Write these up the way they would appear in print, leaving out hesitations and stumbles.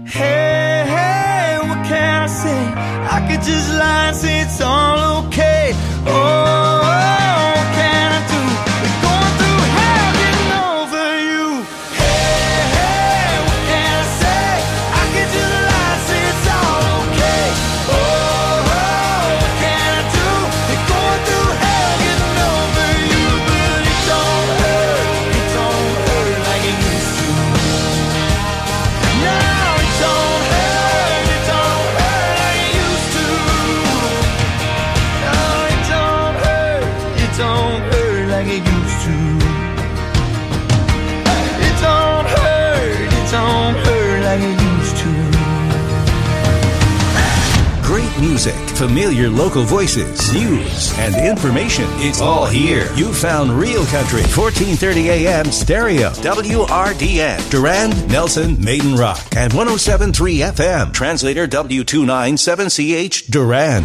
Hey, hey, what can I say? I could just lie and say it's all okay. Oh, what can I do? We're going through hell getting over you. Hey, hey, what can I say? I could just lie and say it's all okay. Oh, what can I do? We're going through hell getting over you. But it don't hurt like it used to. No, it don't hurt like it used to. No, it don't hurt like it used to. It don't hurt like it used to. Great music, familiar local voices, news, and information. It's all here. You found Real Country, 1430 AM stereo, WRDN, Durand, Nelson, Maiden Rock, and 107.3 FM. Translator W297CH, Durand.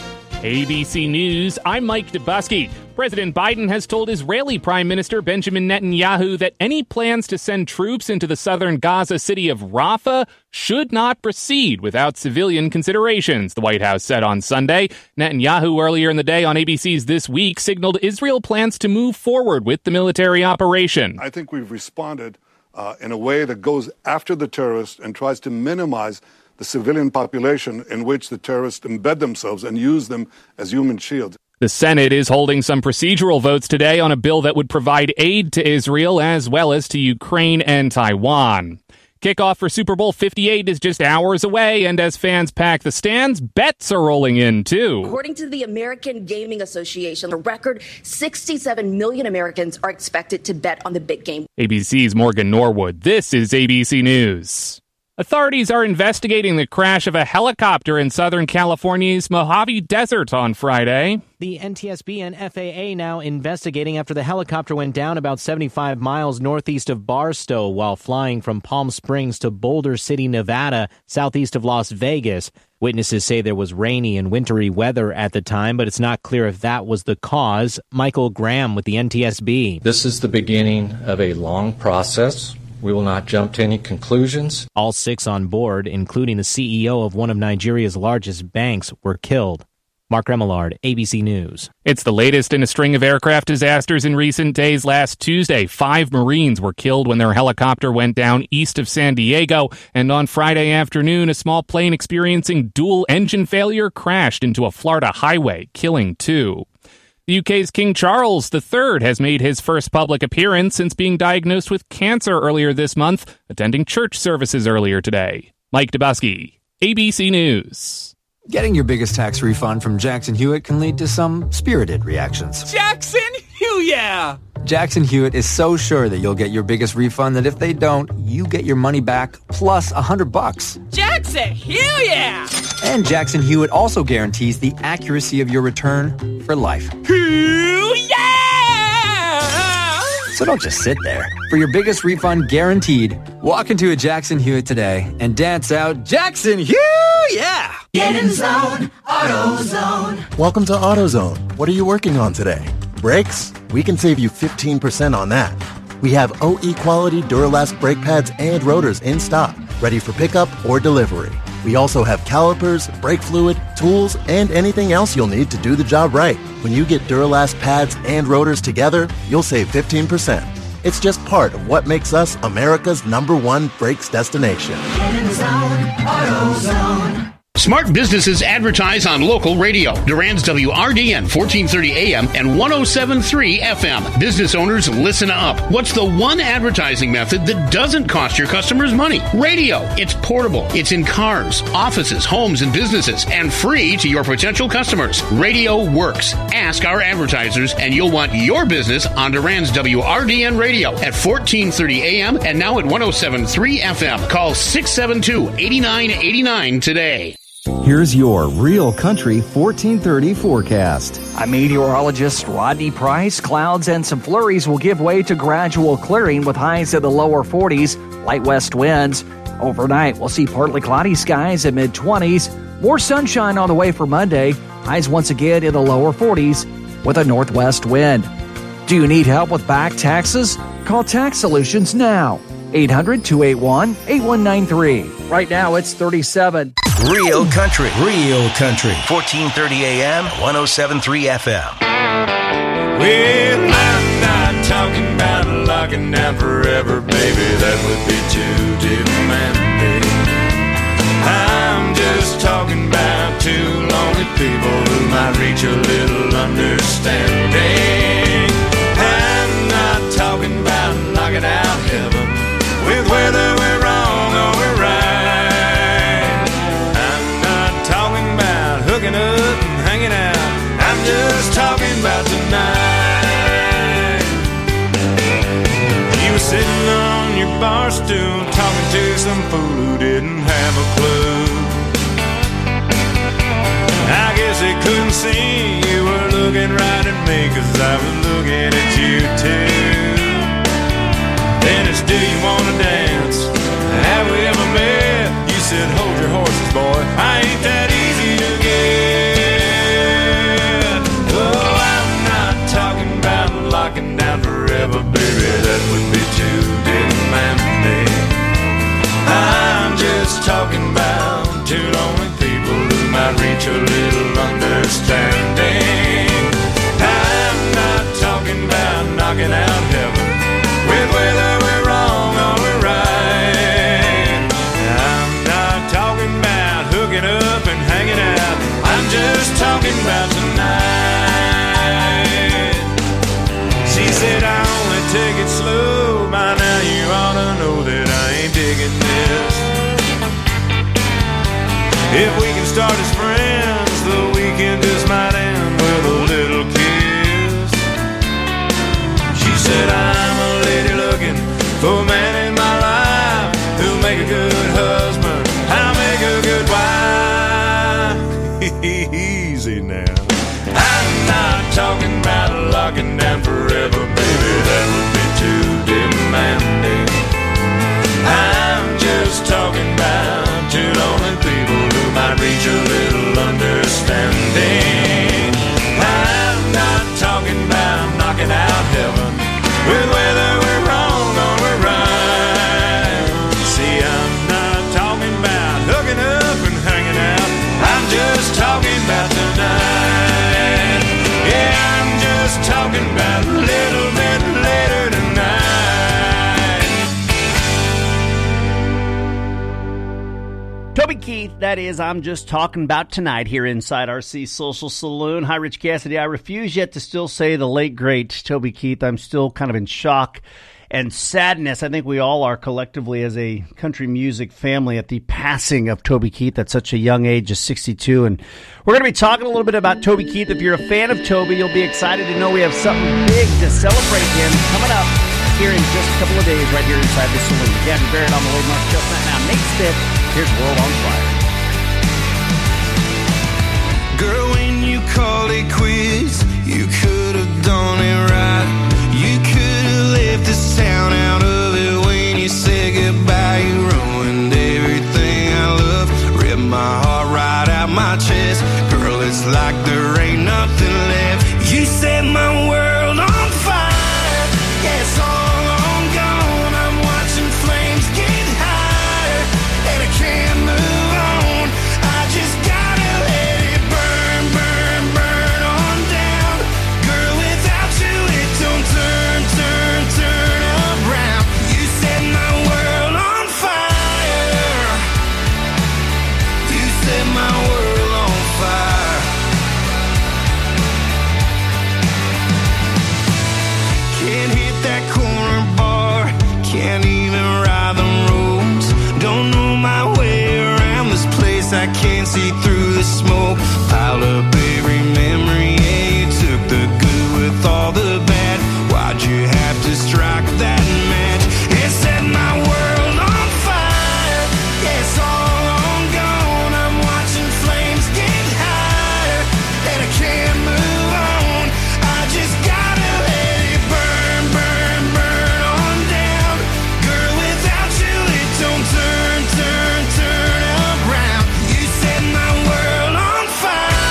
ABC News, I'm Mike Dubusky. President Biden has told Israeli Prime Minister Benjamin Netanyahu that any plans to send troops into the southern Gaza city of Rafah should not proceed without civilian considerations, the White House said on Sunday. Netanyahu earlier in the day on ABC's This Week signaled Israel plans to move forward with the military operation. I think we've responded in a way that goes after the terrorists and tries to minimize the civilian population in which the terrorists embed themselves and use them as human shields. The Senate is holding some procedural votes today on a bill that would provide aid to Israel as well as to Ukraine and Taiwan. Kickoff for Super Bowl 58 is just hours away, and as fans pack the stands, bets are rolling in, too. According to the American Gaming Association, a record 67 million Americans are expected to bet on the big game. ABC's Morgan Norwood. This is ABC News. Authorities are investigating the crash of a helicopter in Southern California's Mojave Desert on Friday. The NTSB and FAA now investigating after the helicopter went down about 75 miles northeast of Barstow while flying from Palm Springs to Boulder City, Nevada, southeast of Las Vegas. Witnesses say there was rainy and wintry weather at the time, but it's not clear if that was the cause. Michael Graham with the NTSB. This is the beginning of a long process. We will not jump to any conclusions. All 6 on board, including the CEO of one of Nigeria's largest banks, were killed. Mark Remillard, ABC News. It's the latest in a string of aircraft disasters in recent days. Last Tuesday, 5 Marines were killed when their helicopter went down east of San Diego. And on Friday afternoon, a small plane experiencing dual engine failure crashed into a Florida highway, killing 2. The UK's King Charles III has made his first public appearance since being diagnosed with cancer earlier this month, attending church services earlier today. Mike Dubusky, ABC News. Getting your biggest tax refund from Jackson Hewitt can lead to some spirited reactions. Jackson Hewitt! Jackson Hewitt is so sure that you'll get your biggest refund that if they don't, you get your money back plus $100. Jackson Hewitt! And Jackson Hewitt also guarantees the accuracy of your return for life. So don't just sit there. For your biggest refund guaranteed, walk into a Jackson Hewitt today and dance out Jackson Hewitt! Yeah! Get in zone, AutoZone. Welcome to AutoZone. What are you working on today? Brakes? We can save you 15% on that. We have OE quality Duralast brake pads and rotors in stock, ready for pickup or delivery. We also have calipers, brake fluid, tools, and anything else you'll need to do the job right. When you get Duralast pads and rotors together, you'll save 15%. It's just part of what makes us America's #1 brakes destination. Get in zone, AutoZone. Smart businesses advertise on local radio. Durand's WRDN 1430 AM and 107.3 FM. Business owners, listen up. What's the one advertising method that doesn't cost your customers money? Radio. It's portable. It's in cars, offices, homes, and businesses, and free to your potential customers. Radio works. Ask our advertisers, and you'll want your business on Durand's WRDN radio at 1430 AM and now at 107.3 FM. Call 672-8989 today. Here's your Real Country 1430 forecast. I'm meteorologist Rodney Price. Clouds and some flurries will give way to gradual clearing with highs in the lower 40s, light west winds. Overnight, we'll see partly cloudy skies at mid-20s. More sunshine on the way for Monday. Highs once again in the lower 40s with a northwest wind. Do you need help with back taxes? Call Tax Solutions now. 800-281-8193. Right now, it's 37. Real country. 1430 AM, 107.3 FM. Well, I'm not talking about locking down forever, baby. That would be too demanding. I'm just talking about two lonely people who might reach a little understanding. I'm not talking about knocking out heaven with whether we're wrong or we're right. I'm not talking about hooking up and hanging out. I'm just talking about tonight. You were sitting on your bar stool talking to some fool who didn't have a clue. I guess they couldn't see you were looking right at me, 'cause I was looking at you too. Then it's, do you wanna dance? Have we ever met? You said, hold your horses, boy, I ain't that easy to get. Oh, I'm not talking about locking down forever, baby, that would be too demanding. I'm just talking about two lonely people who might reach a little understanding. I'm not talking about knocking out heaven with whether we're wrong or we're right. I'm not talking about hooking up and hanging out. I'm just talking about tonight. She said, I only take it slow. By now you ought to know that I ain't digging this. If we can start as friends, the weekend just might end with a little kiss. She said, I'm a lady looking for a man in my life who'll make a good husband, I'll make a good wife. Easy now. I'm not talking about locking down forever, baby, that would be too demanding. I'm just talking about two lonely people who might reach a little understanding. I'm not talking about knocking out heaven with whether we're wrong or we're right. See, I'm not talking about hooking up and hanging out. I'm just talking about tonight. Yeah, I'm just talking about a little bit later tonight. Toby Keith, that is, I'm just talking about tonight here inside RC Social Saloon. Hi, Rich Cassidy. I refuse yet to still say the late, great Toby Keith. I'm still kind of in shock and sadness. I think we all are collectively as a country music family at the passing of Toby Keith at such a young age of 62. And we're going to be talking a little bit about Toby Keith. If you're a fan of Toby, you'll be excited to know we have something big to celebrate him coming up here in just a couple of days right here inside the saloon. Gavin Barrett on the Wade Mark Show. Now, Nate Smith, here's World on Fire. Girl, when you called it quits, you could have done it right. You could have left this town out of it when you said goodbye. You ruined everything I love, ripped my heart right out my chest. Girl, it's like there ain't nothing left. You set my world on fire. Yeah, it's all on gone. I'm watching flames get higher, and I can't move on. I just gotta let it burn, burn, burn on down. Girl, without you it don't turn, turn, turn around. You set my world on fire. You set my world on fire. Can't hit that corner bar, can't even ride the roads. Don't know my way around this place, I can't see through the smoke. Piled up every memory, yeah, you took the good with all the bad. Why'd you have to strike that match? It set my world on fire. Yeah, it's all on gone. I'm watching flames get higher, and I can't move on. I just gotta let it burn, burn, burn on down. Girl, without you it don't turn, turn, turn around. You set my world on fire.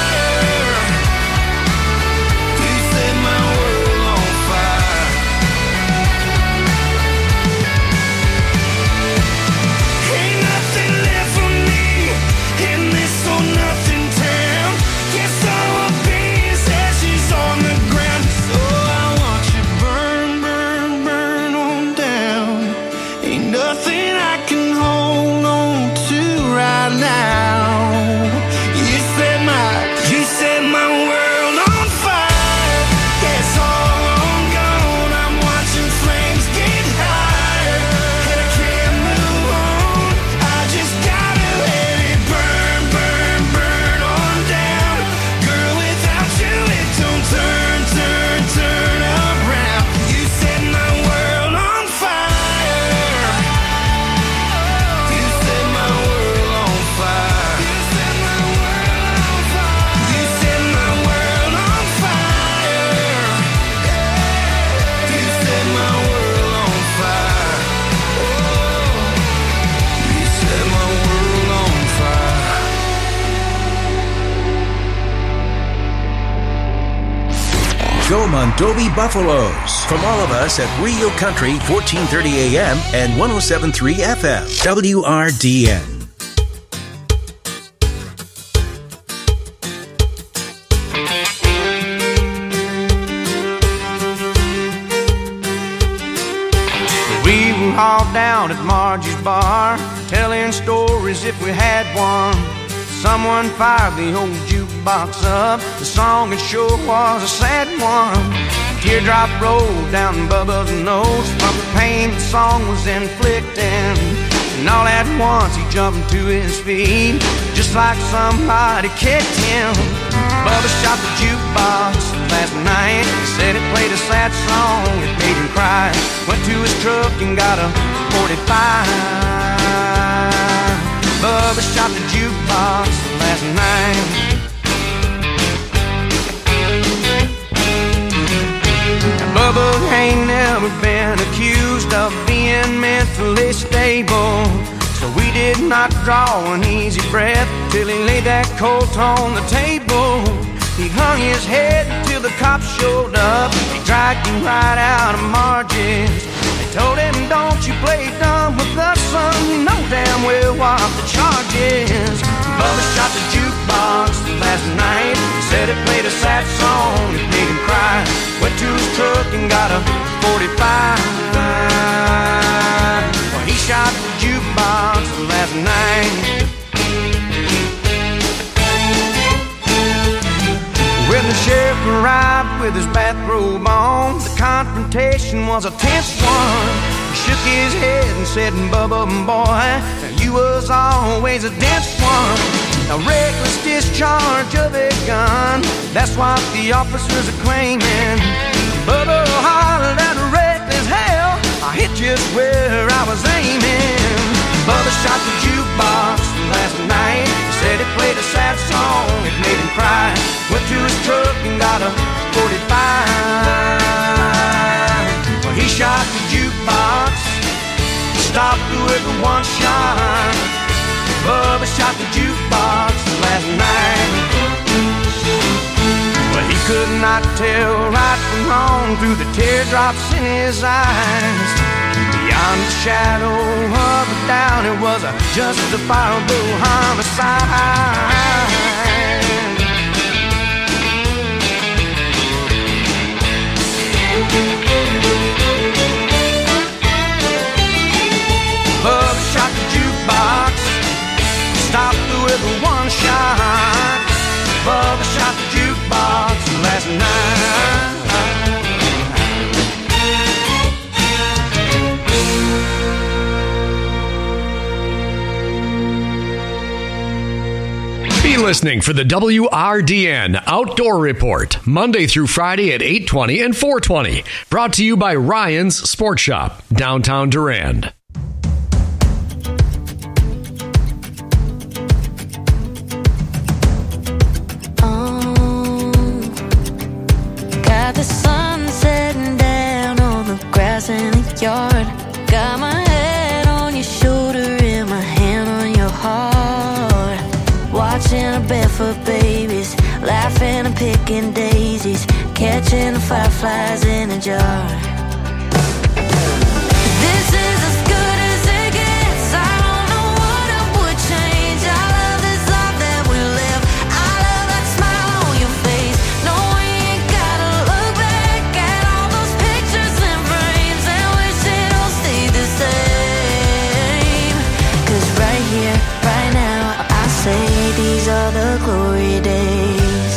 Go Mondovi Buffaloes. From all of us at Real Country, 1430 AM and 107.3 FM. WRDN. We were all down at Margie's bar, telling stories if we had one. Someone fired the old jukebox up. The song it sure was a sad one. A teardrop rolled down Bubba's nose from the pain the song was inflicting. And all at once he jumped to his feet, just like somebody kicked him. Bubba shot the jukebox last night. He said it played a sad song, it made him cry. Went to his truck and got a 45. Bubba shot the jukebox last night. Now, Bubba ain't never been accused of being mentally stable, so we did not draw an easy breath till he laid that Colt on the table. He hung his head till the cops showed up. They dragged him right out of Margie's. They told him, don't you play dumb with us, son. You know damn well what the charge is. Bubba shot the jukebox last night. Said it played a sad song, it made him cry. Went to his truck and got a 45. Well, he shot the jukebox last night. When the sheriff arrived with his bathrobe on, the confrontation was a tense one. He shook his head and said, Bubba, boy, you was always a dense one. A reckless discharge of a gun, that's what the officers are claiming. Bubba hollered at reckless hell, I hit just where I was aiming. Bubba shot the jukebox last night. Said it played a sad song, it made him cry. Went to his truck and got a 45. Well, he shot the jukebox, stopped with one shot. Bubba shot the jukebox last night. Well, he could not tell right from wrong through the teardrops in his eyes. Beyond the shadow of a doubt, it was a justifiable homicide. Bubba shot the jukebox, stopped with one shot. Bubba shot the jukebox last night. Be listening for the WRDN Outdoor Report, Monday through Friday at 8:20 and 4:20. Brought to you by Ryan's Sports Shop, downtown Durand. Got the sun setting down on the grass in the yard. Got my head on your shoulder and my hand on your heart. Watching the barefoot babies, laughing and picking daisies, catching the fireflies in a jar. This is as good as it gets. I don't know what I would change. I love this life that we live. I love that smile on your face. No, we ain't gotta look back at all those pictures and frames and wish it all stayed the same. 'Cause right here, right now, I say these are the glory days.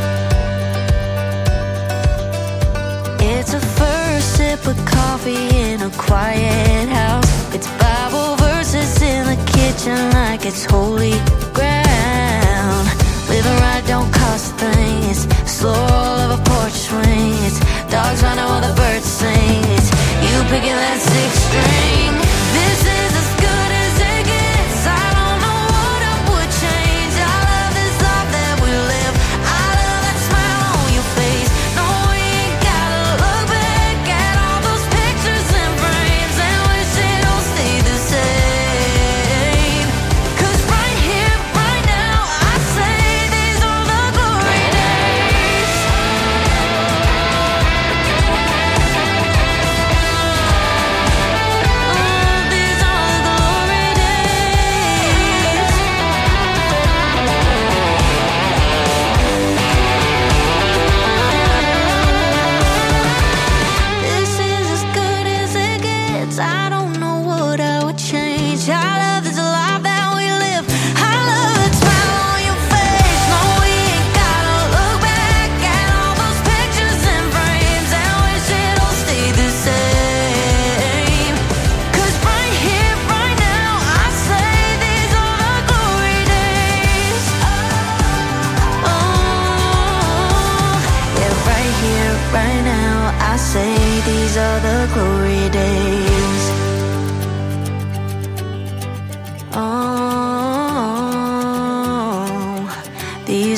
It's a first sip of coffee in a quiet house. It's Bible verses in the kitchen like it's holy ground. Living right don't cost a thing. It's slow roll of a porch swing. It's dogs running while the birds sing. It's you picking that sixth string. This is as good as it gets. I don't know what I would change. I love this life that we live. I love that smile on your face. No, we ain't gotta look back at all those pictures and frames and wish it all stayed the same. 'Cause right here, right now, I say these are the glory days.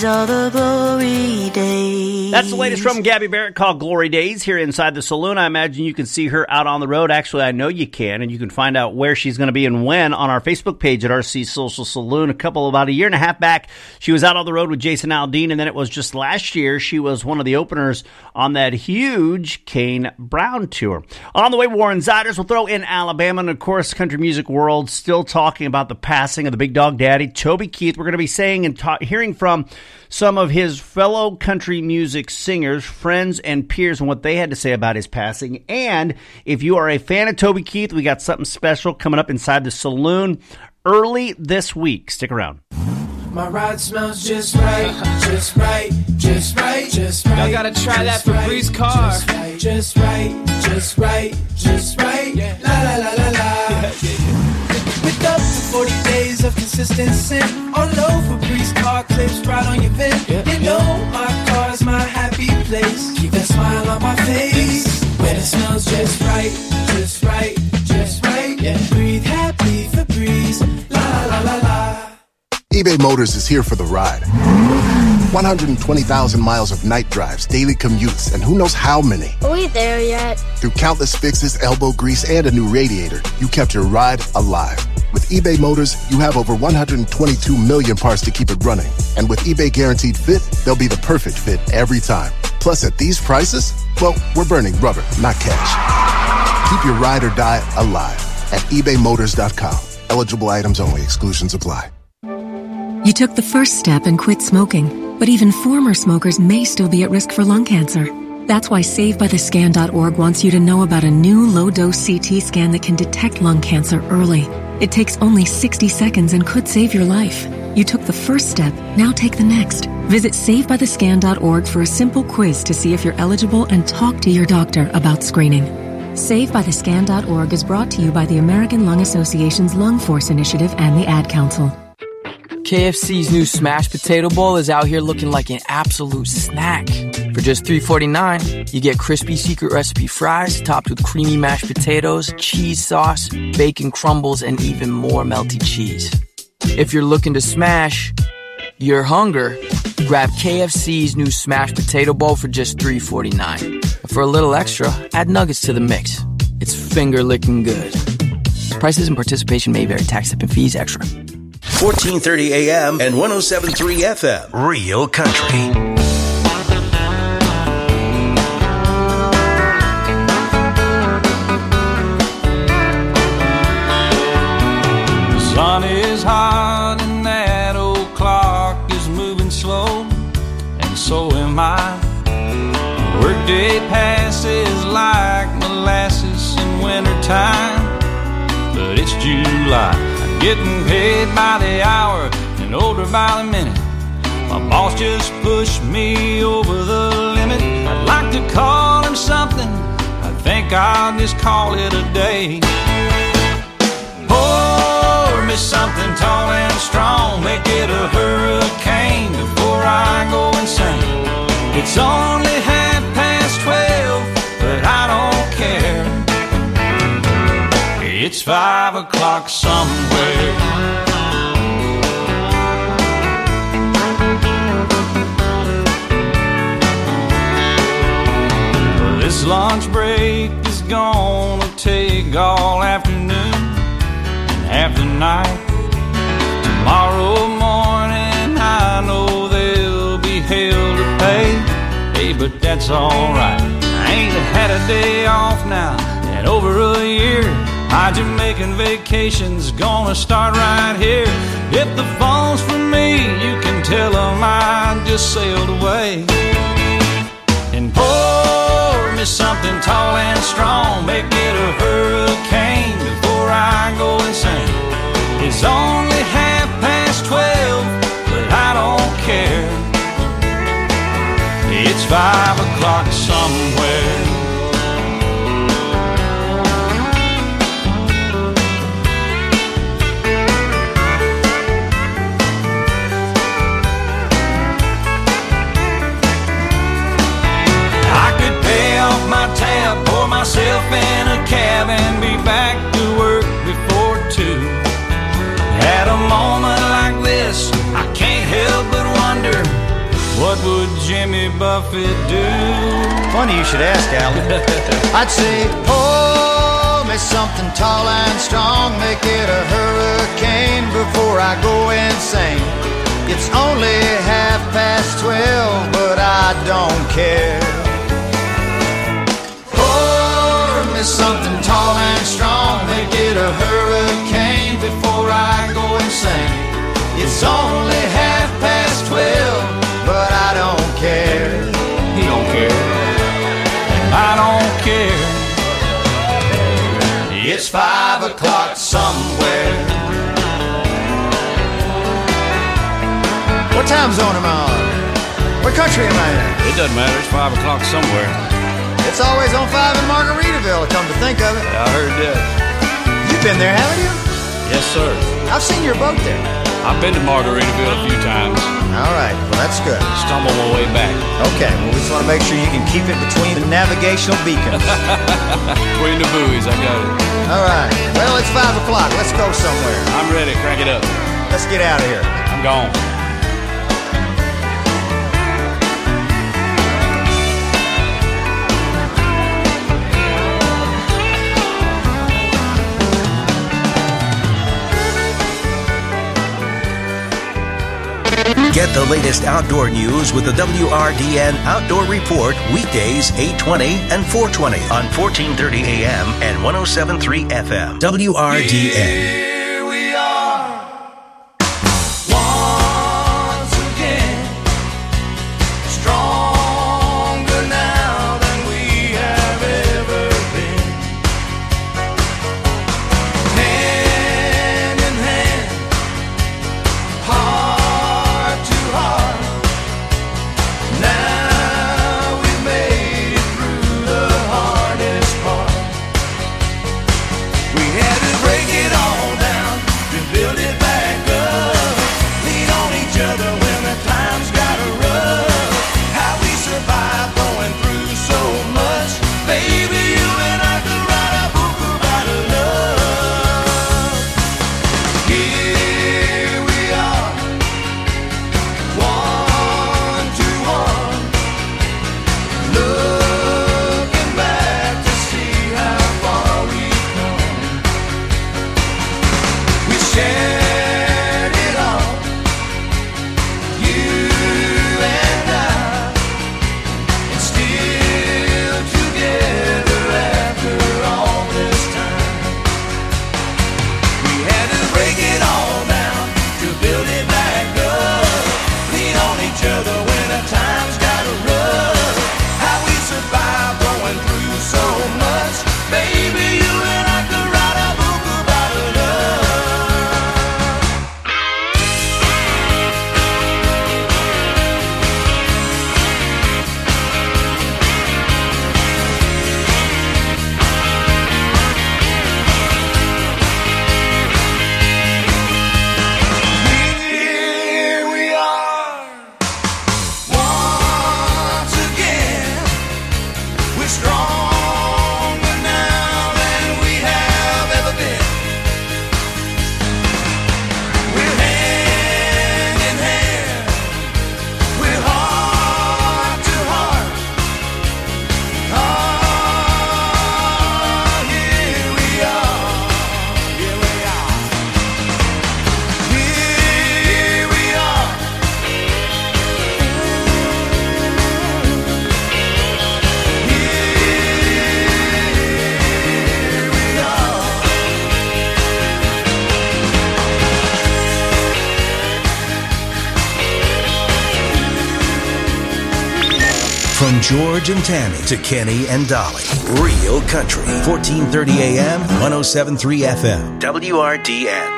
These are the glory days. That's the latest from Gabby Barrett called Glory Days here inside the saloon. I imagine you can see her out on the road. Actually, I know you can, and you can find out where she's going to be and when on our Facebook page at RC Social Saloon. About a year and a half back, she was out on the road with Jason Aldean, and then it was just last year she was one of the openers on that huge Kane Brown tour. On the way, Warren Ziders will throw in Alabama, and of course, country music world still talking about the passing of the Big Dog Daddy, Toby Keith. We're going to be saying and hearing from some of his fellow country music singers, friends, and peers, and what they had to say about his passing. And if you are a fan of Toby Keith, we got something special coming up inside the saloon early this week. Stick around. My ride smells just right, just right, just right, just right. Y'all gotta try that Febreze car. Just right, just right, just right. La la la la la. With up to 40 days of consistent scent, all over Febreze car clips right on your vent. You know my car's my happy place. Keep that smile on my face. When it smells just right, just right, just right. Breathe happy Febreze. La la la la la. eBay Motors is here for the ride. 120,000 miles of night drives, daily commutes, and who knows how many. Are we there yet? Through countless fixes, elbow grease, and a new radiator, you kept your ride alive. With eBay Motors, you have over 122 million parts to keep it running. And with eBay Guaranteed Fit, they'll be the perfect fit every time. Plus, at these prices, well, we're burning rubber, not cash. Keep your ride or die alive at ebaymotors.com. Eligible items only. Exclusions apply. You took the first step and quit smoking, but even former smokers may still be at risk for lung cancer. That's why SaveByTheScan.org wants you to know about a new low-dose CT scan that can detect lung cancer early. It takes only 60 seconds and could save your life. You took the first step, now take the next. Visit SaveByTheScan.org for a simple quiz to see if you're eligible and talk to your doctor about screening. SaveByTheScan.org is brought to you by the American Lung Association's Lung Force Initiative and the Ad Council. KFC's new smashed potato bowl is out here looking like an absolute snack. For just $3.49, you get crispy secret recipe fries topped with creamy mashed potatoes, cheese sauce, bacon crumbles, and even more melty cheese. If you're looking to smash your hunger, grab KFC's new smashed potato bowl for just $3.49. For a little extra, add nuggets to the mix. It's finger-licking good. Prices and participation may vary. Tax, tip, and fees extra. 1430 AM and 107.3 FM. Real Country. The sun is hot and that old clock is moving slow, and so am I. Workday passes like molasses in wintertime, but it's July. I'm getting paid by the hour and older by the minute. My boss just pushed me over the limit. I'd like to call him something, I think I'll just call it a day. Pour me something tall and strong, make it a hurricane before I go insane. It's only 12, but I don't care. It's 5 o'clock somewhere. Well, this lunch break is gonna take all afternoon and half the night. Tomorrow morning I know there'll be hell to pay. Hey, but that's alright. I ain't had a day off now in over a year. My Jamaican vacation's gonna start right here. If the phone's for me, you can tell them I just sailed away. And pour me something tall and strong, make it a hurricane before I go insane. It's only 12:30, but I don't care. It's 5 o'clock somewhere. I could pay off my tab, pour myself in a cab, and be back to work before 2. At a moment like this, I can't help but wonder what would Jimmy Buffett do? Funny you should ask, Alan. I'd say, pour me something tall and strong, make it a hurricane before I go insane. It's only 12:30, but I don't care. Pour me something tall and strong, make it a hurricane before I go insane. It's only 12:30, but I don't care. He don't care. I don't care. It's 5 o'clock somewhere. What time zone am I on? What country am I in? It doesn't matter. It's 5 o'clock somewhere. It's always on 5 in Margaritaville, come to think of it. I heard that. You've been there, haven't you? Yes, sir. I've seen your boat there. I've been to Margaritaville a few times. All right, well, that's good. Stumble my way back. Okay, well, we just want to make sure you can keep it between the navigational beacons. Between the buoys, I got it. All right, well, it's 5 o'clock. Let's go somewhere. I'm ready. Crank it up. Let's get out of here. I'm gone. Get the latest outdoor news with the WRDN Outdoor Report weekdays 8:20 and 4:20 on 1430 AM and 107.3 FM. WRDN. Here we are once again, stronger now than we have ever been. Hand in hand, heart to heart. Now we've made it through the hardest part. We had to break it all down to build it back up. Lean on each other when the times got rough. How we survived going through so much. Baby, you and I could write a book about love. Here we are, one to one, looking back to see how far we've come. We shared it all, you and I, and still together after all this time. We had to break it all down to build it back up. Lean on each other when the times got rough. How we survived going through so much. Baby, you and I could write a book about love. Here we are once again. We're stronger now than we have ever been. We're hand in hand. We're heart to heart. Oh, here we are. Here we are. Here we are. Here we are. From George and Tammy to Kenny and Dolly. Real Country. 1430 AM, 107.3 FM. WRDN.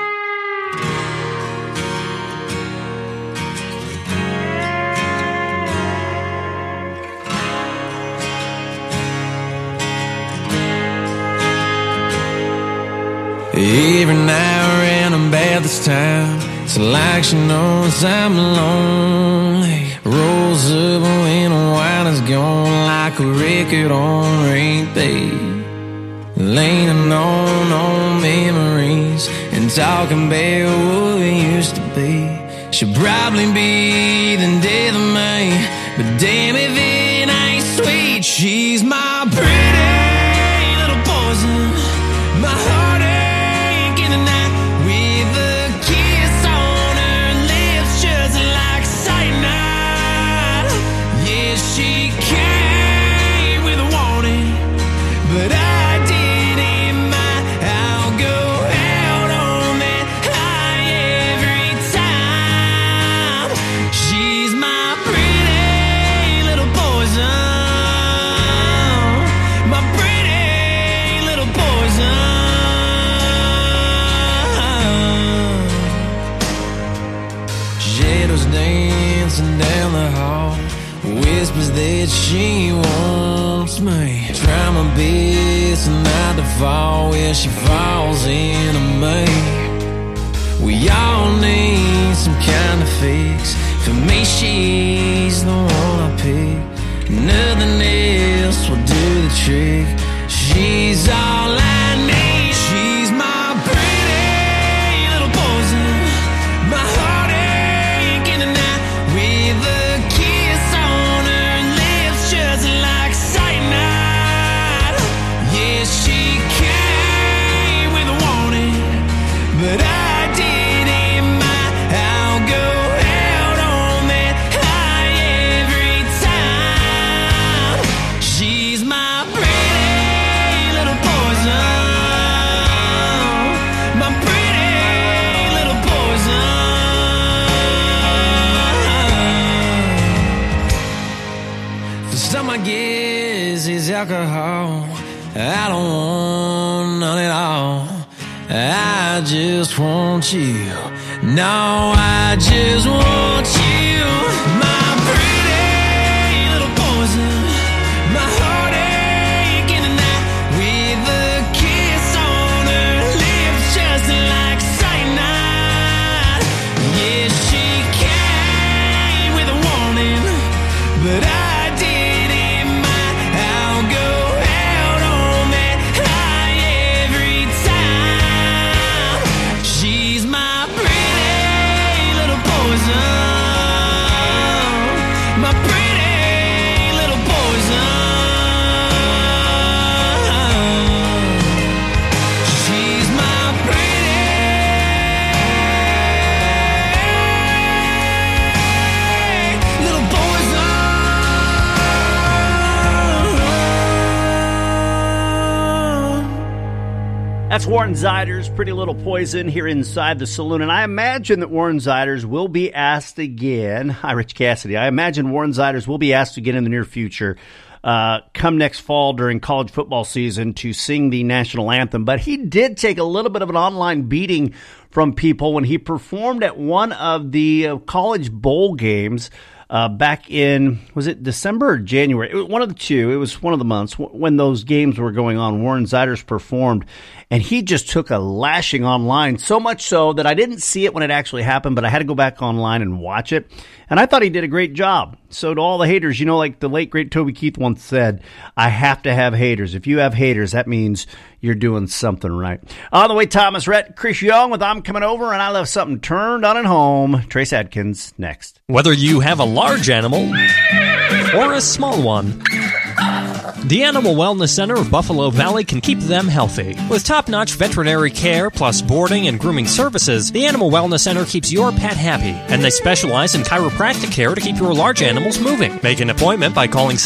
Every now and I'm bad this time. It's like she knows I'm lonely. Rolls up when the wine is gone like a record on repeat. Leaning on old memories and talking about what we used to be. She'll probably be the death of me Damn if it ain't sweet. She's my pretty little poison, my heartache in the night, with a kiss on her lips just like cyanide. Yeah, she came with a warning, but I didn't mind. I'll go out on that high every time. She's my pretty little poison, my pretty little poison. Shadows dancing down the hall, whispers that she wants me. Try my best not to fall where she falls into me. We all need some kind of fix. For me, she's the one I pick. Nothing else will do the trick. She's all I need. She's my pretty little poison, my heartache in the night, with a kiss on her lips just like cyanide. Yeah, she came with a warning, but I didn't mind. I'll go out on that high every time. She's my pretty little poison, my pretty little poison. The stuff I guess is alcohol. I don't want none at all. I just want you. No, I just want you. My pretty little poison, my heartache in the night, with a kiss on her lips just like cyanide. Yeah, she came with a warning, but I didn't mind. I'll go out on that high every time. She's my pretty little poison, my pretty little poison. She's my pretty little poison. That's Warren Ziders, Pretty Little Poison, here inside the saloon. And I imagine that Warren Ziders will be asked again. Hi, Rich Cassidy. I imagine Warren Ziders will be asked again in the near future, come next fall during college football season, to sing the national anthem. But he did take a little bit of an online beating from people when he performed at one of the college bowl games back in, was it December or January? It was one of the two. It was one of the months when those games were going on. Warren Ziders performed, and he just took a lashing online, so much so that I didn't see it when it actually happened, but I had to go back online and watch it, and I thought he did a great job. So to all the haters, you know, like the late, great Toby Keith once said, I have to have haters. If you have haters, that means you're doing something right. On the way, Thomas Rhett, Chris Young with I'm Coming Over, and I Left Something Turned On at Home. Trace Adkins, next. Whether you have a large animal or a small one, the Animal Wellness Center of Buffalo Valley can keep them healthy. With top-notch veterinary care plus boarding and grooming services, the Animal Wellness Center keeps your pet happy, and they specialize in chiropractic care to keep your large animals moving. Make an appointment by calling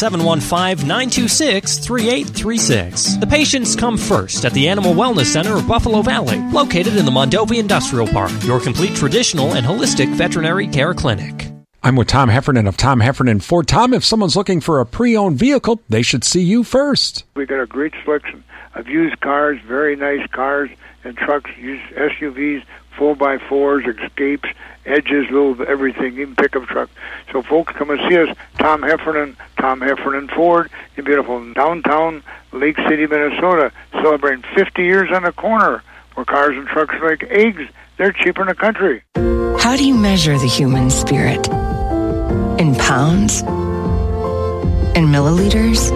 715-926-3836. The patients come first at the Animal Wellness Center of Buffalo Valley, located in the Mondovi Industrial Park, your complete traditional and holistic veterinary care clinic. I'm with Tom Heffernan of Tom Heffernan Ford. Tom, if someone's looking for a pre-owned vehicle, they should see you first. We got a great selection of used cars, very nice cars and trucks, used SUVs, 4x4s, Escapes, Edges, little everything, even pickup truck. So folks, come and see us, Tom Heffernan Ford, in beautiful downtown Lake City, Minnesota, celebrating 50 years on the corner, where cars and trucks are like eggs. They're cheaper in the country. How do you measure the human spirit? In pounds? In milliliters?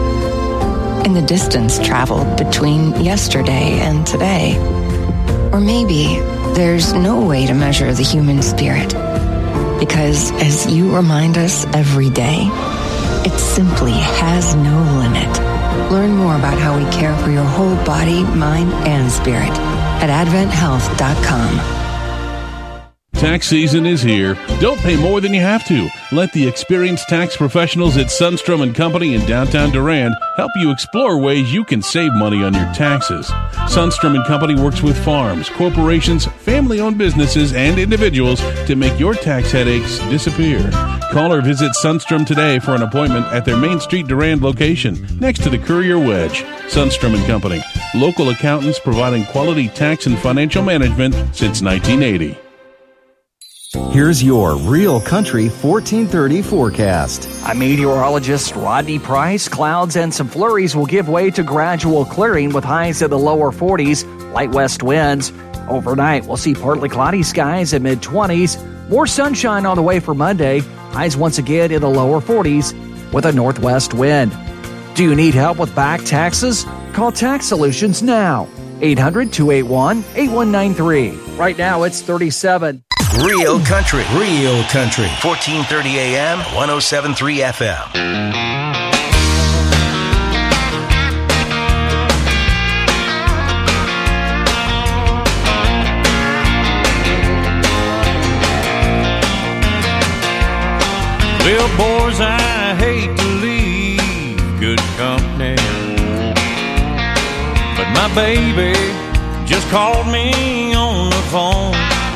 In the distance traveled between yesterday and today? Or maybe there's no way to measure the human spirit. Because, as you remind us every day, it simply has no limit. Learn more about how we care for your whole body, mind, and spirit at AdventHealth.com. Tax season is here. Don't pay more than you have to. Let the experienced tax professionals at Sundstrom & Company in downtown Durand help you explore ways you can save money on your taxes. Sundstrom & Company works with farms, corporations, family-owned businesses, and individuals to make your tax headaches disappear. Call or visit Sundstrom today for an appointment at their Main Street Durand location next to the Courier Wedge. Sundstrom & Company, local accountants providing quality tax and financial management since 1980. Here's your Real Country 1430 forecast. I'm meteorologist Rodney Price. Clouds and some flurries will give way to gradual clearing with highs in the lower 40s, light west winds. Overnight, we'll see partly cloudy skies at mid-20s. More sunshine on the way for Monday. Highs once again in the lower 40s with a northwest wind. Do you need help with back taxes? Call Tax Solutions now. 800-281-8193. Right now, it's 37. Real Country. 1430 AM, 107.3 FM. Well, boys, I hate to leave good company, but my baby just called me on the phone.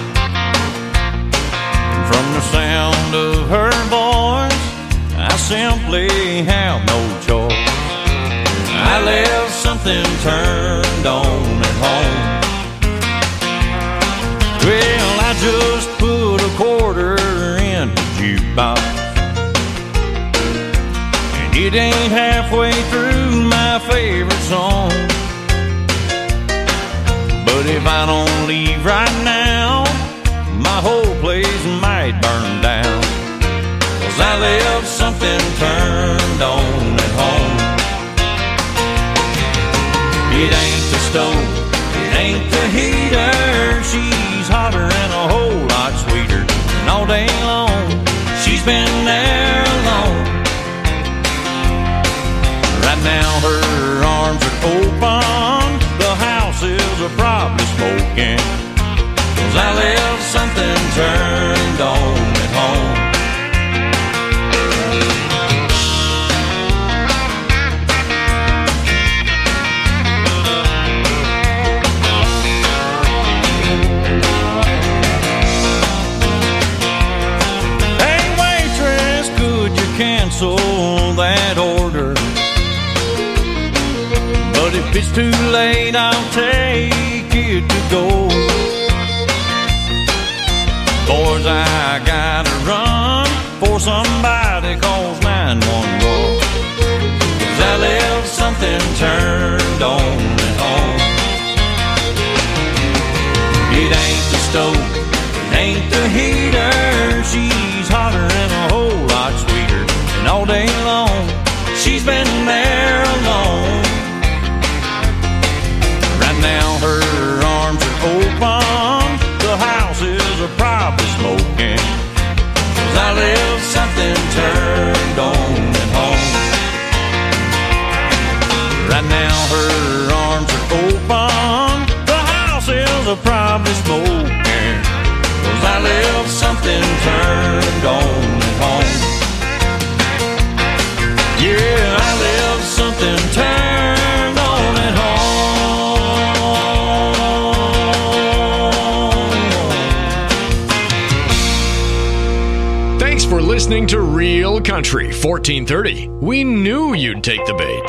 From the sound of her voice, I simply have no choice. I left something turned on at home. Well, I just put a quarter in the jukebox, and it ain't halfway through my favorite song. But if I don't leave right now, my whole place might burn down, 'cause I left something turned on at home. It ain't the stove, it ain't the heater, she's hotter and a whole lot sweeter. And all day long, she's been there alone. Right now her arms are open, the house is probably smoking, 'cause I left something turned on at home. Hey waitress, could you cancel that order? But if it's too late, I'll take it to go. Boys, I gotta run for somebody calls 911, 'cause I left something turned on at home. It ain't the stove, it ain't the heater, she's hotter and a whole lot sweeter. And all day long, she's been there alone. Right now her arms are open, the house is probably smoking, 'cause I left something turned on at home. Right now her arms are open, the house is probably smoking, 'cause I left something turned on at home. Yeah, I left something turned on at home. For listening to Real Country 1430. We knew you'd take the bait.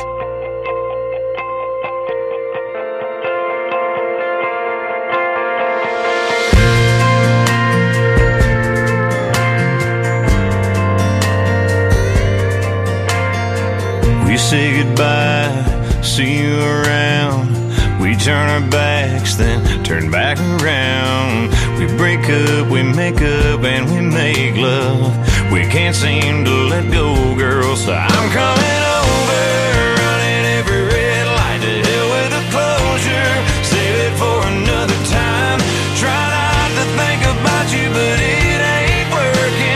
We say goodbye, see you around. We turn our backs, then turn back around. We break up, we make up, and we make love. We can't seem to let go, girl, so I'm coming over, running every red light. To hell with the closure, save it for another time. Try not to think about you, but it ain't working.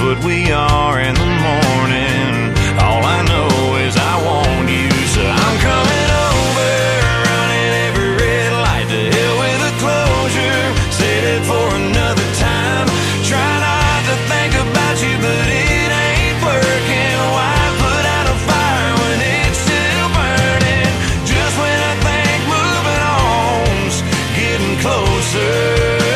what we are in the morning. All I know is I want you, so I'm coming over, running every red light. To hell with a closure, set it for another time. Try not to think about you, but it ain't working. Why put out a fire when it's still burning? Just when I think moving on's getting closer.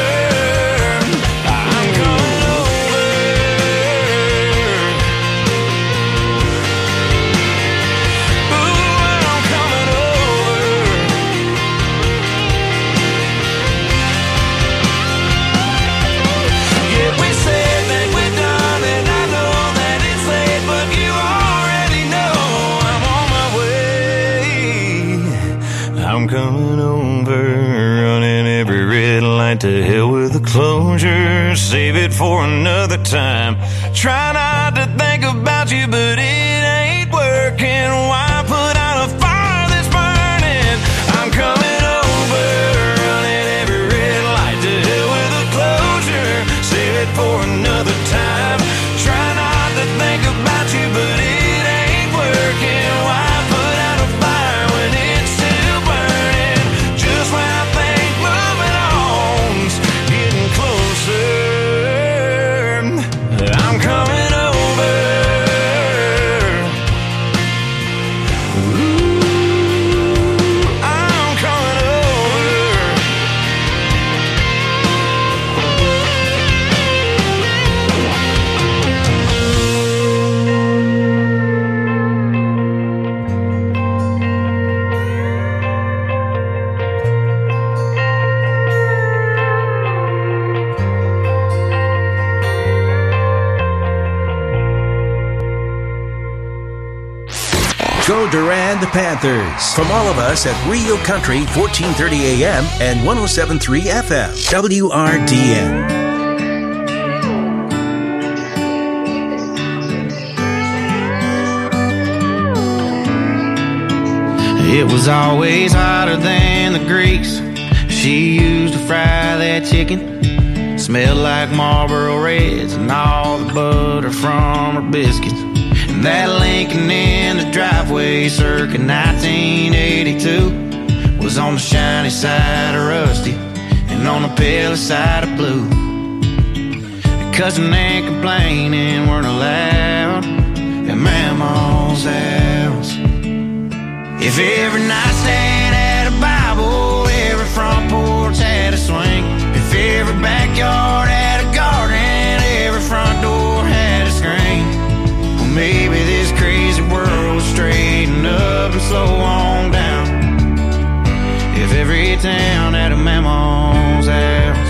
I'm coming over, running every red light. To hell with the closure, save it for another time. Try not to think about you, but it ain't working. Why put out a fire that's burning? I'm coming over, running every red light. To hell with the closure, save it for another time. Try not to think about you, but it ain't working. Why put out a fire when it's still burning? Just when I think moving on's getting closer, I'm coming over. Ooh, I'm coming Go Durand Panthers. From all of us at Rio Country, 1430 AM and 107.3 FM. WRDN. It was always hotter than the grease she used to fry that chicken. Smelled like Marlboro Reds and all the butter from her biscuits. And that Lincoln in the driveway circa 1982 was on the shiny side of rusty and on the pale side of blue. Cussing and complaining weren't allowed at Mama's house. If every nightstand had a Bible, every front porch had a swing. If every backyard had a garden, every front door had a screen. Well, maybe this crazy world would straighten up and slow on down if every town had a Mama's house.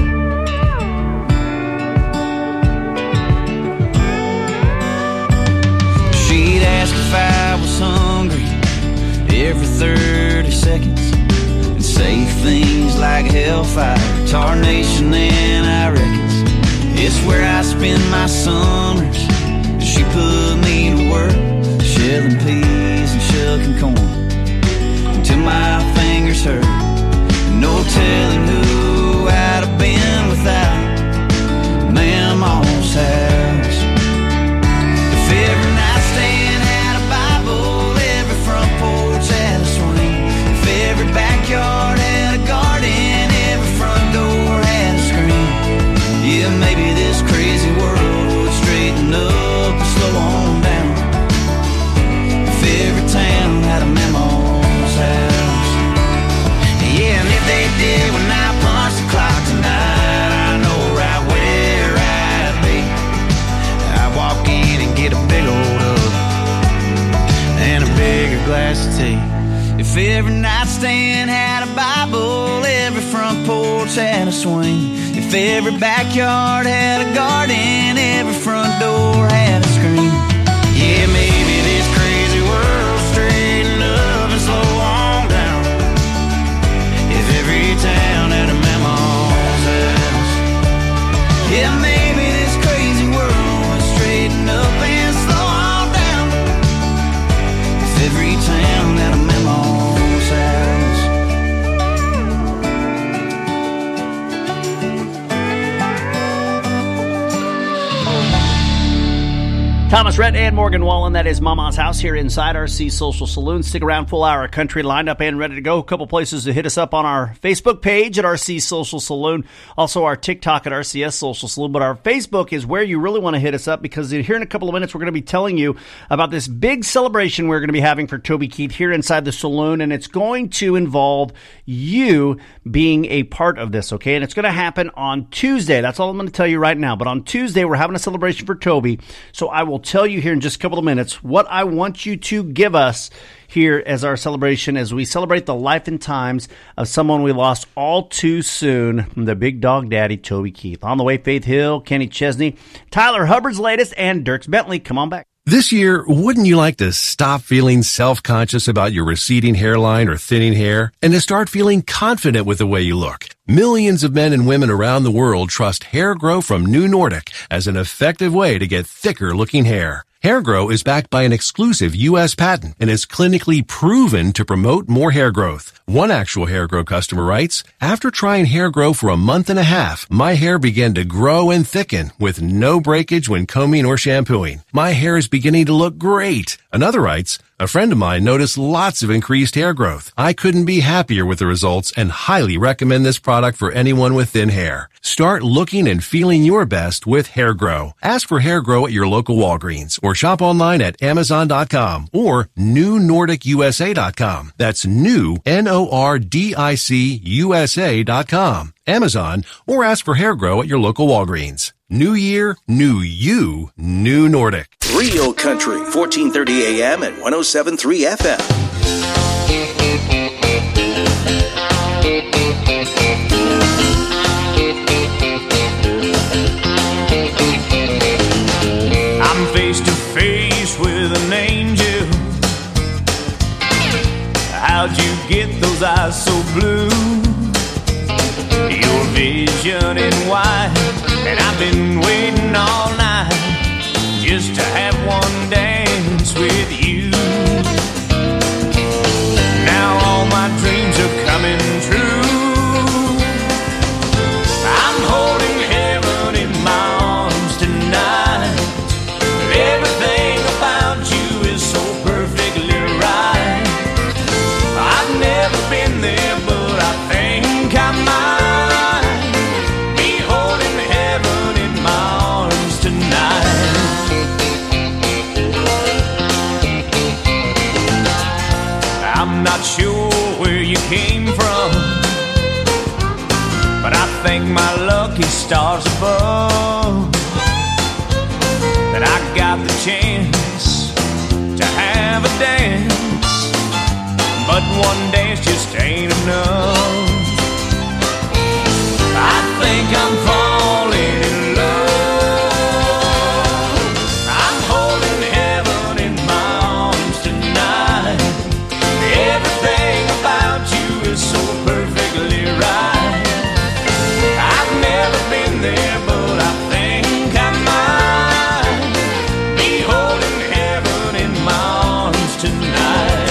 She'd ask if I was hungry every 30 seconds and say things like hellfire, tarnation, and I reckons it's where I spend my summers. She put me to work shelling peas and shucking corn until my fingers hurt. No telling who I'd have been without Mama's house. If every nightstand had a Bible, every front porch had a swing. If every backyard had a garden, every front door had a screen. Yeah, maybe this crazy world would straighten up and slow on down if every town had a Mama's house. Yeah, and if they did when I punch the clock tonight, I know right where I'd be. I'd walk in and get a big old hug and a bigger glass of tea. If every nightstand had a Bible, every front porch had a swing. If every backyard had a garden, every front door had a screen. Yeah, maybe this crazy world straighten up and slow on down if every town had a Mama's house. Yeah, maybe this crazy world would straighten up and slow on down if every town had a Mama's house. Thomas Rhett and Morgan Wallen, that is Mama's House here inside RC Social Saloon. Stick around, full hour of country lined up and ready to go. A couple places to hit us up on our Facebook page at RC Social Saloon. Also our TikTok at RCS Social Saloon. But our Facebook is where you really want to hit us up, because here in a couple of minutes we're going to be telling you about this big celebration we're going to be having for Toby Keith here inside the saloon. And it's going to involve you being a part of this, okay? And it's going to happen on Tuesday. That's all I'm going to tell you right now. But on Tuesday, we're having a celebration for Toby. So I will tell you here in just a couple of minutes what I want you to give us here as our celebration, as we celebrate the life and times of someone we lost all too soon, the big dog daddy, Toby Keith. On the way, Faith Hill, Kenny Chesney, Tyler Hubbard's latest, and Dirks Bentley. Come on back. This year, wouldn't you like to stop feeling self-conscious about your receding hairline or thinning hair, and to start feeling confident with the way you look? Millions of men and women around the world trust Hair Grow from New Nordic as an effective way to get thicker-looking hair. Hair Grow is backed by an exclusive U.S. patent and is clinically proven to promote more hair growth. One actual Hair Grow customer writes, "After trying Hair Grow for a month and a half, my hair began to grow and thicken with no breakage when combing or shampooing. My hair is beginning to look great." Another writes, "A friend of mine noticed lots of increased hair growth. I couldn't be happier with the results and highly recommend this product for anyone with thin hair." Start looking and feeling your best with Hair Grow. Ask for Hair Grow at your local Walgreens or shop online at Amazon.com or NewNordicUSA.com. That's new, NORDIC USA.com. Amazon, or ask for Hair Grow at your local Walgreens. New year, new you, New Nordic. Real Country, 1430 AM and 107.3 FM. I'm face to face with an angel. How'd you get those eyes so blue? Your vision in white, and I've been waiting all night just to have one dance with you. Now all my dreams are coming true. I'm holding heaven in my arms tonight. Everything about you is so perfectly right. I've never been there, but I think I might be holding heaven in my arms tonight. I'm not sure where you came from, but I thank my lucky stars above that I got the chance to have a dance. But one dance just ain't enough. I think I'm falling in love. I'm holding heaven in my arms tonight. Everything about you is so perfectly right. I've never been there, but I think I might be holding heaven in my arms tonight.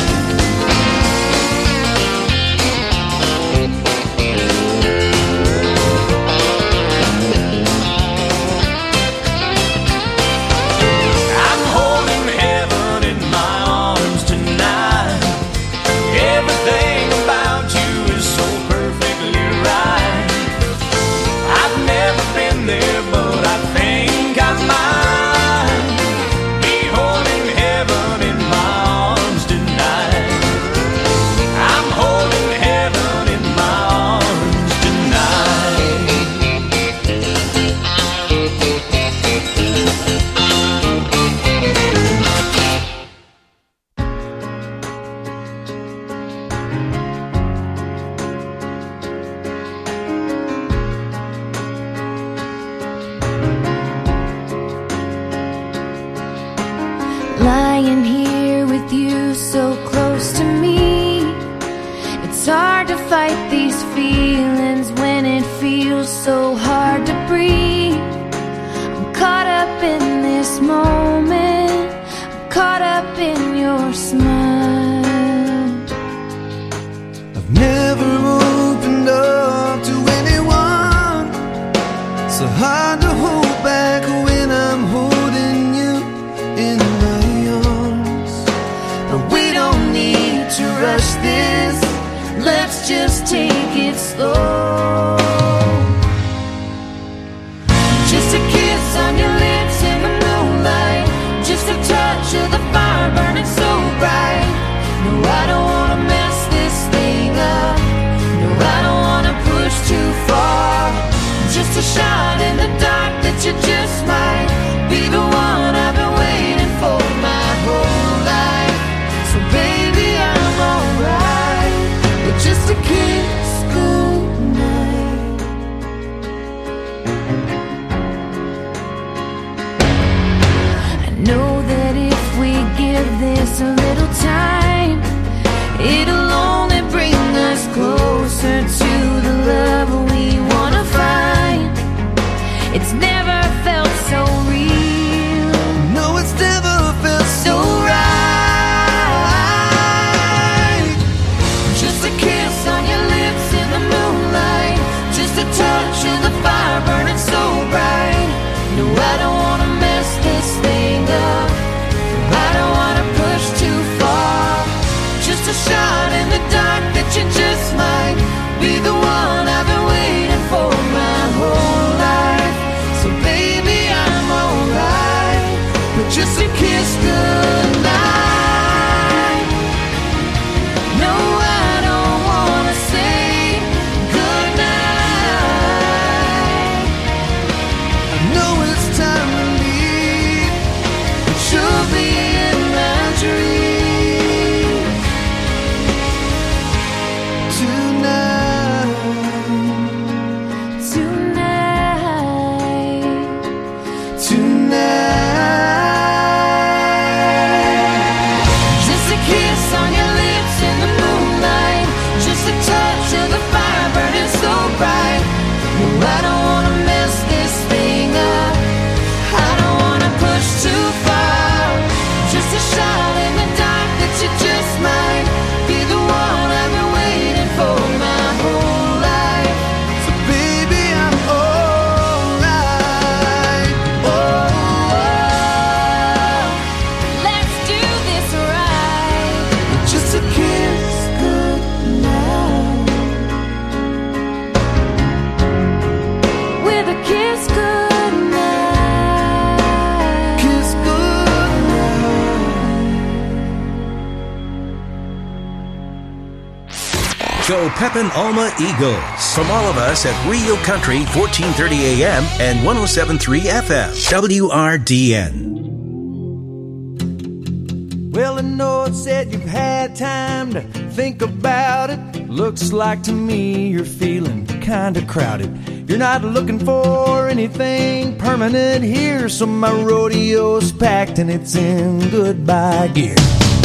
I'm holding heaven in my arms tonight. Everything about you is so perfectly right. I've never been there, but I think I might be holding heaven in my arms tonight. I'm holding heaven in my arms tonight. Lying here with you so close to me, it's hard to fight these feelings when it feels so hard to breathe. I'm caught up in this moment, I'm caught up in your smile. I've never opened up to anyone, so hard to hold back when I'm holding you it slow. Just a kiss on your lips in the moonlight, just a touch of the fire burning so bright. No, I don't wanna mess this thing up. No, I don't wanna push too far. Just a shot in the dark that you just might be the one I've been waiting for my whole life. So baby, I'm alright with just a kiss goodnight. I know that if we give this a little time, it'll only bring us closer to the love we wanna find. It's never felt so real. No, it's never felt so right. Just a kiss on your lips in the moonlight, just a touch of the fire burning so bright. No, I don't wanna mess this thing up. I don't wanna push too far. Just a shot in the dark that you just might be the one I've been waiting for my whole life. So baby, I'm alright with just a kiss goodnight. No, I don't wanna say goodnight. I know it's time to leave, but you'll be in my dreams tonight. Just a kiss on your lips in the moonlight, just a touch of the fire burning so bright. No, I don't wanna mess this thing up. I don't wanna push too far. Just a shot in the dark that you just might be the one I've been waiting for my whole life. so baby, I'm alright. Let's do this right. Just a kiss goodnight. With a kiss goodnight. Kiss goodnight. Go Pepin Alma Eagles from all of us at Rio Country 1430 AM and 107.3 FM WRDN. Well, I know it said you've had time to think about it. Looks like to me you're feeling kinda crowded. You're not looking for anything permanent here, so my rodeo's packed and it's in goodbye gear.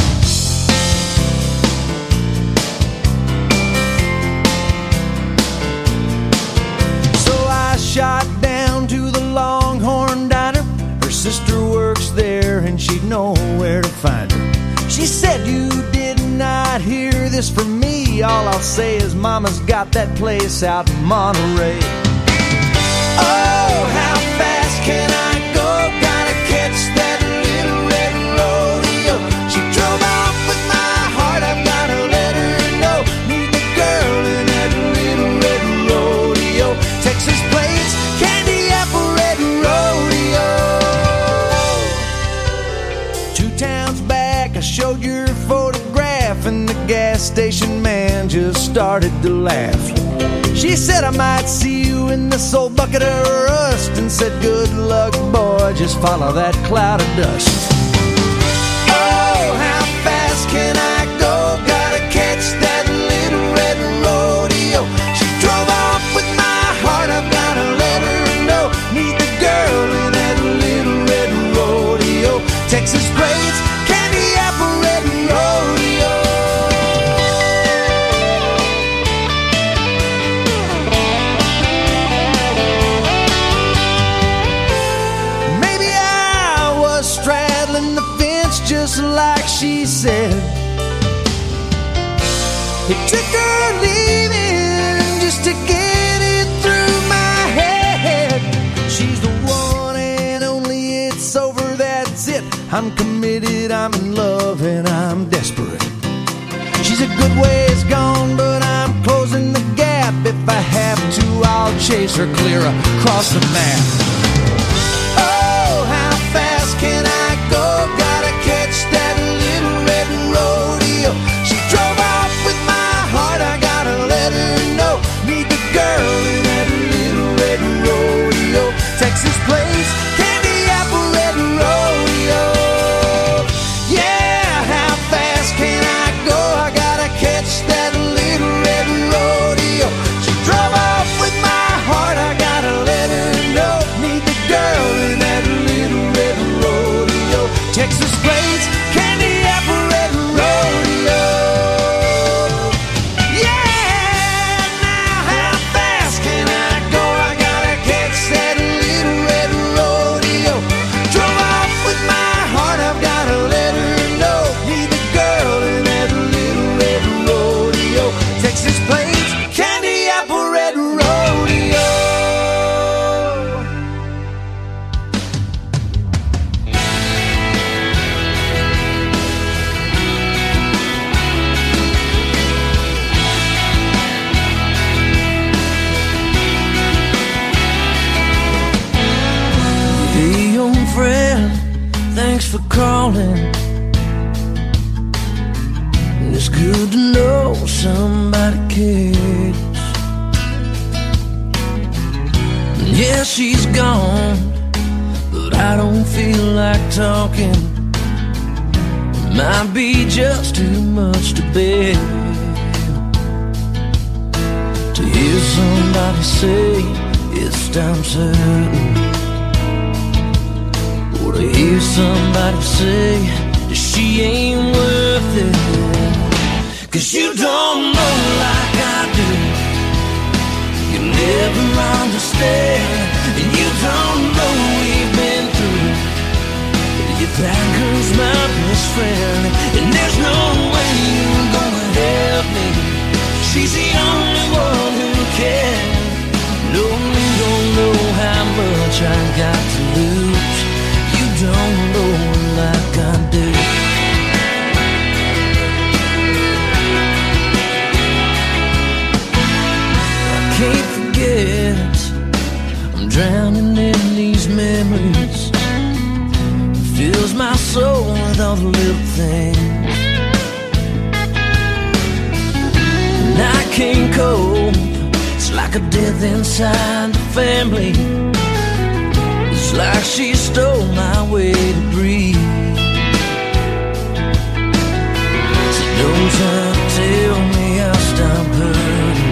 So I shot down to the Longhorn Diner. Her sister works there and she'd know where to find her. She said, you did not hear this from me. All I'll say is mama's got that place out in Monterey. Oh, how fast can I go? Gotta catch that little red rodeo. She drove off with my heart, I've gotta let her know. Meet the girl in that little red rodeo. Texas plates, candy apple red rodeo. 2 towns back, I showed your photograph, and the gas station man just started to laugh. She said I might see you in this old bucket of rust, and said good luck boy, just follow that cloud of dust. Oh, how fast can I go? Gotta catch that little red rodeo. She drove off with my heart, I've gotta let her know. Meet the girl in that little red rodeo. Texas braids, candy apple red rodeo. Maybe I was straddling the fence just like she said. It took her leaving just to get it through my head. She's the one and only, it's over, that's it. I'm committed, I'm in love, and I'm desperate. She's a good ways gone, but I'm closing the gap. nap. If I have to, I'll chase her clear across the map. Oh, how fast can I go? Gotta catch that little red rodeo. She drove off with my heart, I gotta let her know. Meet the girl in that little red rodeo. Texas Plains, Candy Apple Red Rodeo. Yeah, how fast can I go? I gotta catch that little red rodeo. She drove off with my heart, I gotta let her know. Meet the girl in that little red rodeo. Texas Plains, Candy Apple Red Rodeo. Yeah, now how fast can I go? I gotta catch that little red rodeo. Drove off with my heart, I've gotta let her know. Meet the girl in that little red rodeo. Texas Plains, Candy Apple Red Rodeo. Hey, young friend, thanks for calling. It's good to know somebody cares. Yeah, she's gone, but I don't feel like talking. It might be just too much to bear. To hear somebody say it's time certain, or to hear somebody say that she ain't worth it. 'Cause you don't know like I do. You never understand, and you don't know we've been through. That girl's my best friend, and there's no way you're gonna help me. She's the only one who can. No, you don't know how much I got to lose. You don't know like I do. I can't forget, I'm drowning in these memories. Fills my soul with all the little things. And I can't cope, it's like a death inside the family. It's like she stole my way to breathe. So don't try to tell me I'll stop hurting.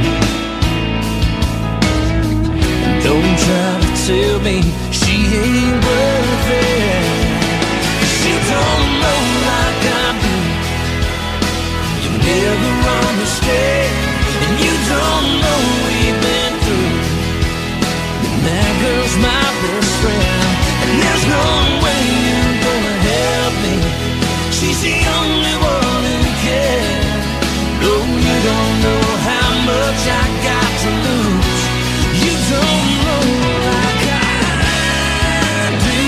And don't try to tell me she ain't worth it. You don't know like I do. You never understand, and you don't know we've been through. And that girl's my best friend, and there's no way you're gonna help me. She's the only one who can. No, you don't know how much I got to lose. You don't know like I do.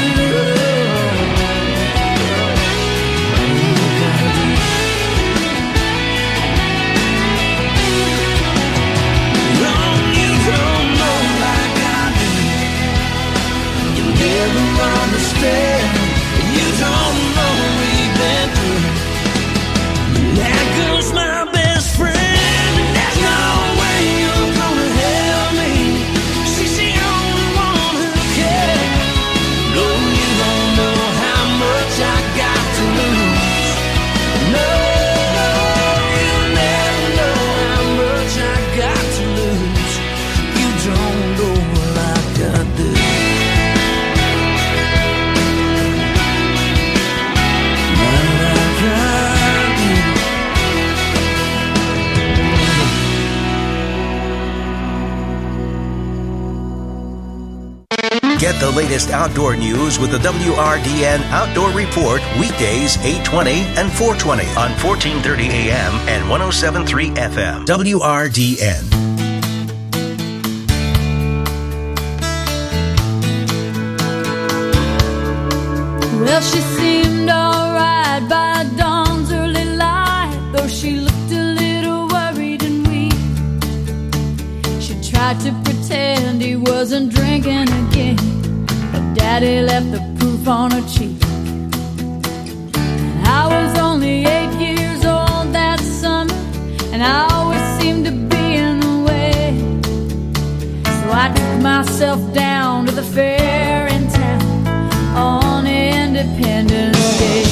Never understand, you don't know we've been through. That girl's my best friend, and there's no way you're gonna help me. She's the only one who cares. No, you don't know how much I got to lose. No, you never know how much I got to lose. You don't know like I do. Get the latest outdoor news with the WRDN Outdoor Report weekdays 8:20 and 4:20 on 1430 AM and 107.3 FM. WRDN. Well, she seemed alright by dawn's early light, though she looked a little worried and weak. tried to pretend he wasn't drinking again, but Daddy left the proof on her cheek. And I was only 8 years old that summer, and I always seemed to be in the way. So I took myself down to the fair in town on Independence Day.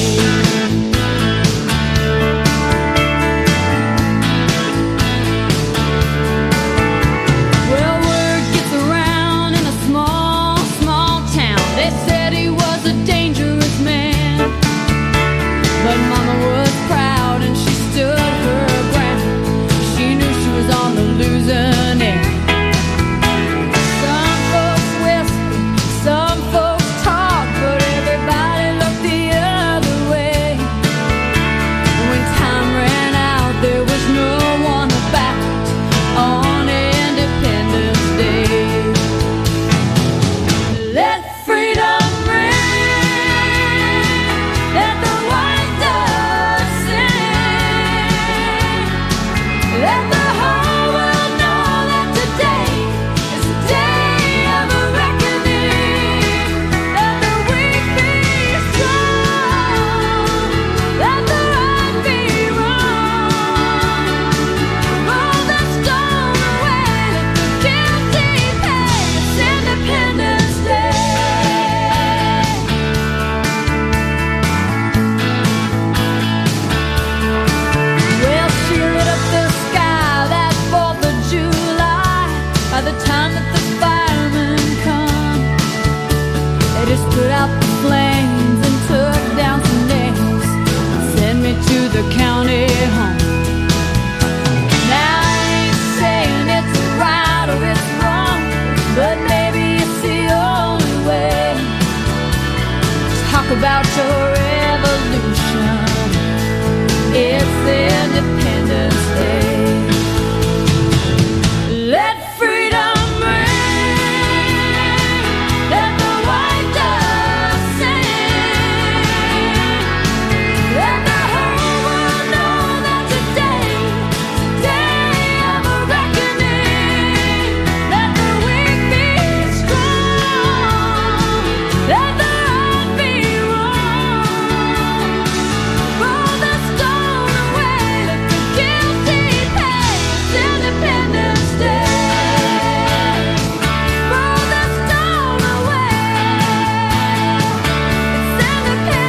About your revolution, it's the